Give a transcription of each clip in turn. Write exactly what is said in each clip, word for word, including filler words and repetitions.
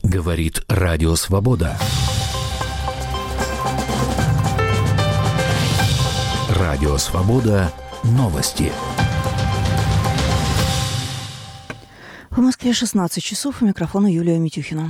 Говорит Радио Свобода. Радио Свобода. Новости. В Москве шестнадцать часов. У микрофона Юлия Митюхина.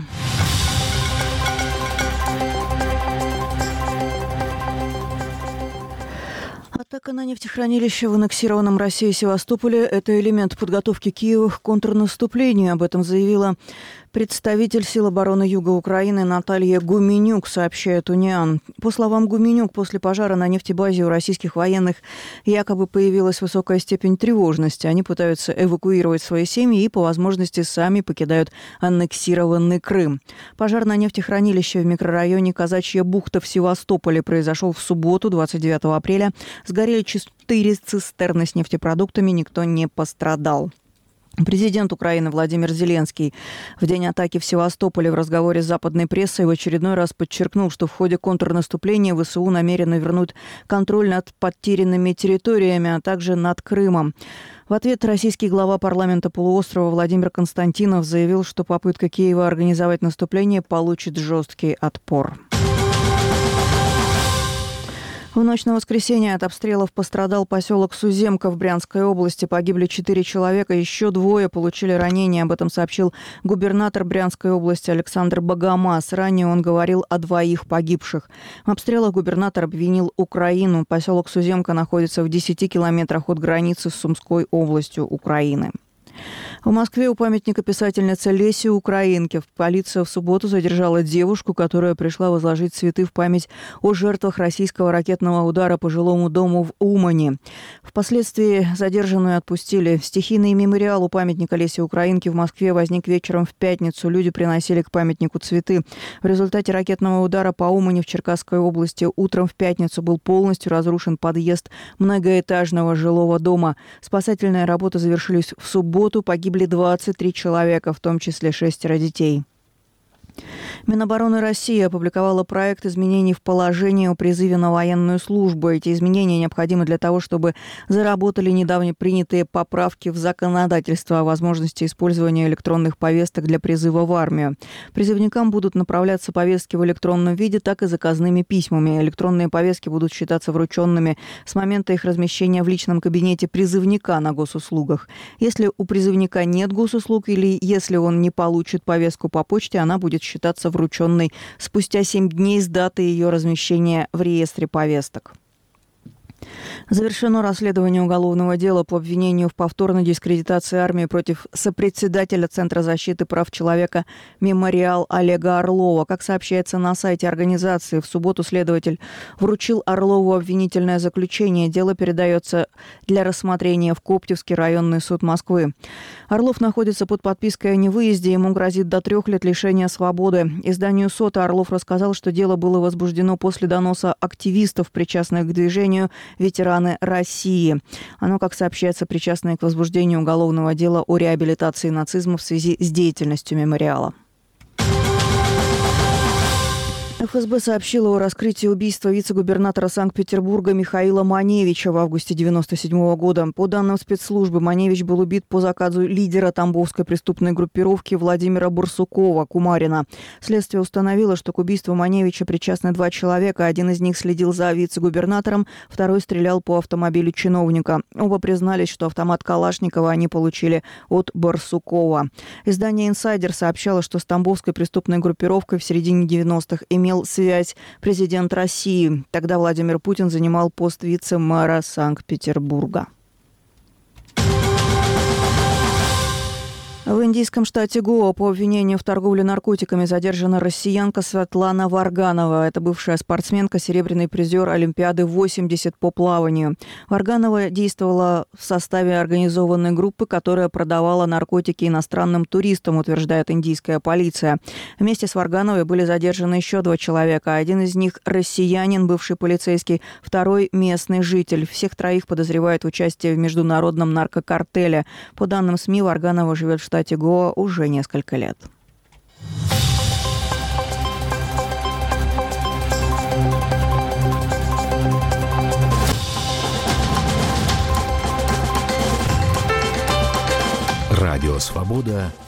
Атака на нефтехранилище в аннексированном Россией Севастополе – это элемент подготовки Киева к контрнаступлению. Об этом заявила представитель сил обороны Юга Украины Наталья Гуменюк, сообщает Униан. По словам Гуменюк, после пожара на нефтебазе у российских военных якобы появилась высокая степень тревожности. Они пытаются эвакуировать свои семьи и, по возможности, сами покидают аннексированный Крым. Пожар на нефтехранилище в микрорайоне Казачья бухта в Севастополе произошел в субботу, двадцать девятого апреля. Сгорели четыре цистерны с нефтепродуктами, никто не пострадал. Президент Украины Владимир Зеленский в день атаки в Севастополе в разговоре с западной прессой в очередной раз подчеркнул, что в ходе контрнаступления ВСУ намерены вернуть контроль над потерянными территориями, а также над Крымом. В ответ российский глава парламента полуострова Владимир Константинов заявил, что попытка Киева организовать наступление получит жесткий отпор. В ночь на воскресенье от обстрелов пострадал поселок Суземка в Брянской области. Погибли четыре человека, еще двое получили ранения. Об этом сообщил губернатор Брянской области Александр Богомаз. Ранее он говорил о двоих погибших. В обстрелах губернатор обвинил Украину. Поселок Суземка находится в десяти километрах от границы с Сумской областью Украины. В Москве у памятника писательницы Леси Украинки полиция в субботу задержала девушку, которая пришла возложить цветы в память о жертвах российского ракетного удара по жилому дому в Умане. Впоследствии задержанную отпустили. Стихийный мемориал у памятника Леси Украинки в Москве возник вечером в пятницу. Люди приносили к памятнику цветы. В результате ракетного удара по Умане в Черкасской области утром в пятницу был полностью разрушен подъезд многоэтажного жилого дома. Спасательные работы завершились в субботу. Погибли двадцать три человека, в том числе шестеро детей. Минобороны России опубликовала проект изменений в положении о призыве на военную службу. Эти изменения необходимы для того, чтобы заработали недавно принятые поправки в законодательство о возможности использования электронных повесток для призыва в армию. Призывникам будут направляться повестки в электронном виде, так и заказными письмами. Электронные повестки будут считаться врученными с момента их размещения в личном кабинете призывника на госуслугах. Если у призывника нет госуслуг или если он не получит повестку по почте, она будет считаться врученной спустя семь дней с даты ее размещения в реестре повесток. Завершено расследование уголовного дела по обвинению в повторной дискредитации армии против сопредседателя Центра защиты прав человека «Мемориал» Олега Орлова. Как сообщается на сайте организации, в субботу следователь вручил Орлову обвинительное заключение. Дело передается для рассмотрения в Коптевский районный суд Москвы. Орлов находится под подпиской о невыезде. Ему грозит до трех лет лишения свободы. Изданию СОТА Орлов рассказал, что дело было возбуждено после доноса активистов, причастных к движению «Ветераны России». Оно, как сообщается, причастно к возбуждению уголовного дела о реабилитации нацизма в связи с деятельностью мемориала. эф эс бэ сообщила о раскрытии убийства вице-губернатора Санкт-Петербурга Михаила Маневича в августе девяносто седьмого года. По данным спецслужбы, Маневич был убит по заказу лидера тамбовской преступной группировки Владимира Барсукова, Кумарина. Следствие установило, что к убийству Маневича причастны два человека. Один из них следил за вице-губернатором, второй стрелял по автомобилю чиновника. Оба признались, что автомат Калашникова они получили от Барсукова. Издание «Инсайдер» сообщало, что с тамбовской преступной группировкой в середине девяностых имел связь президент России. Тогда Владимир Путин занимал пост вице-мэра Санкт-Петербурга. В индийском штате Гоа по обвинению в торговле наркотиками задержана россиянка Светлана Варганова. Это бывшая спортсменка, серебряный призер Олимпиады восемьдесят по плаванию. Варганова действовала в составе организованной группы, которая продавала наркотики иностранным туристам, утверждает индийская полиция. Вместе с Варгановой были задержаны еще два человека. Один из них – россиянин, бывший полицейский, второй – местный житель. Всех троих подозревают в участии в международном наркокартеле. По данным СМИ, Варганова живет в штате В штате Гоа уже несколько лет. Радио «Свобода».